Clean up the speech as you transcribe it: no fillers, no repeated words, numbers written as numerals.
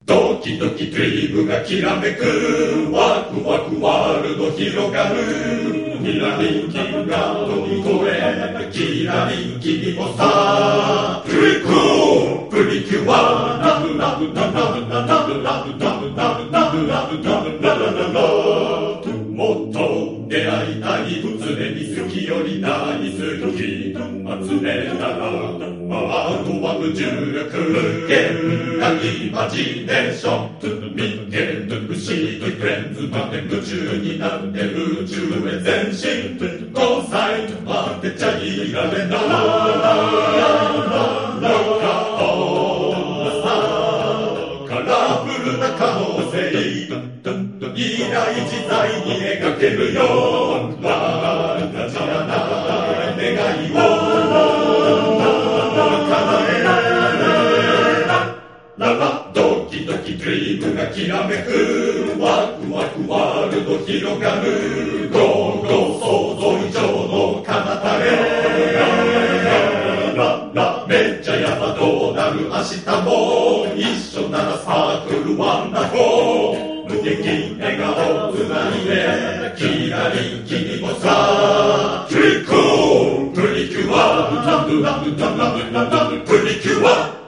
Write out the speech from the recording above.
ドキドキドリームがきらめくワクワクワールド広がるキラリンキンが飛び越えキラリンキにもさプリクープリキュアラブラブラブラブラブラブラブラブラブラブラブラブラブラもっと出会いたい常に好きより大好き集めたらあとは無重力現代イマジネーション見てる不思議フレンズまで夢中になって宇宙へ前進5歳までちゃいられないカラフルな可能性未来自在に描けるよ私じゃない願いを叶えらドキドキドリームがきらめくワクワクワールド広がるゴーゴー想像以上の彼方へめっちゃやばどうなる明日も一緒ならサークルワンダフォー無敵笑顔つないでキラリンキにもさトリコプリキュアラブラブラブラブラブプリキュア